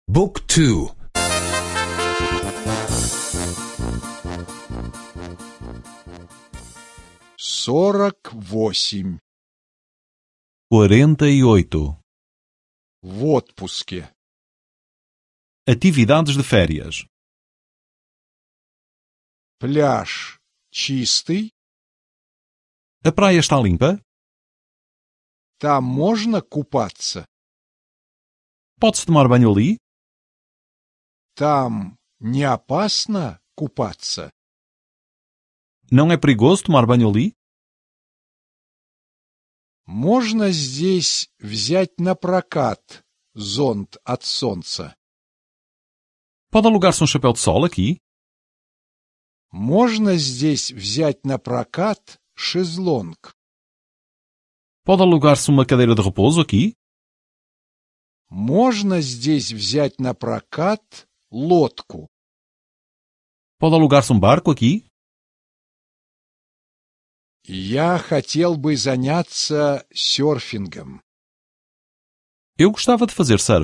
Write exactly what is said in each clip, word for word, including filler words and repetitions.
بوك تو сорок восемь. quarenta e oito. В отпуске. Atividades de férias. Пляж чистый. A praia está limpa? Там можно купаться. Pode-se tomar banho ali? Там не опасно купаться. Não é perigoso tomar banho ali? Можно здесь взять на прокат зонт от солнца. Pode alugar-se um chapéu de sol aqui? Можно здесь взять на прокат шезлонг. Pode alugar-se uma cadeira de repouso aqui? Можно здесь взять на прокат лодку. Pode alugar-se um barco aqui? Я хотел бы заняться серфингом. Eu gostava de fazer surf.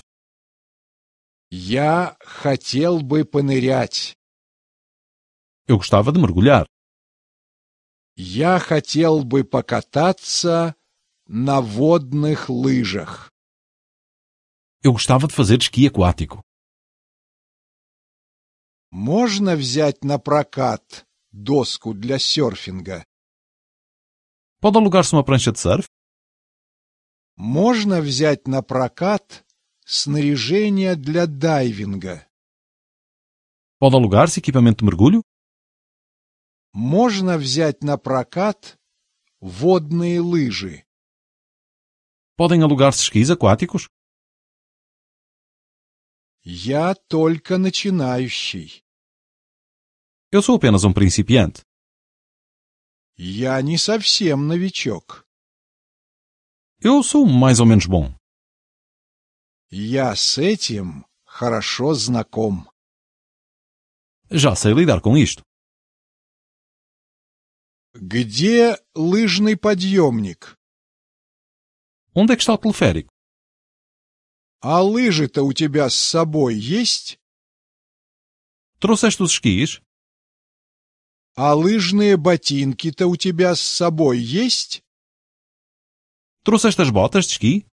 Я хотел бы понырять. Eu gostava de mergulhar. Я хотел бы покататься на водных лыжах. Eu gostava de fazer esqui aquático. Можно взять на прокат доску для серфинга? Pode alugar-se uma prancha de surf? Можно взять на прокат снаряжение для дайвинга? Pode alugar-se equipamento de mergulho? Можно взять на прокат водные лыжи? Podem alugar-se esquis aquáticos? Я только начинающий. Eu sou apenas um principiante. Я не совсем новичок. Eu sou mais ou menos bom. Я с этим хорошо знаком. Já sei lidar com isto. Где лыжный подъемник? Onde é que está o teleférico? А лыжи-то у тебя с собой есть? Trouxeste os esquis? А лыжные ботинки-то у тебя с собой есть? Trouxeste as botas de esqui?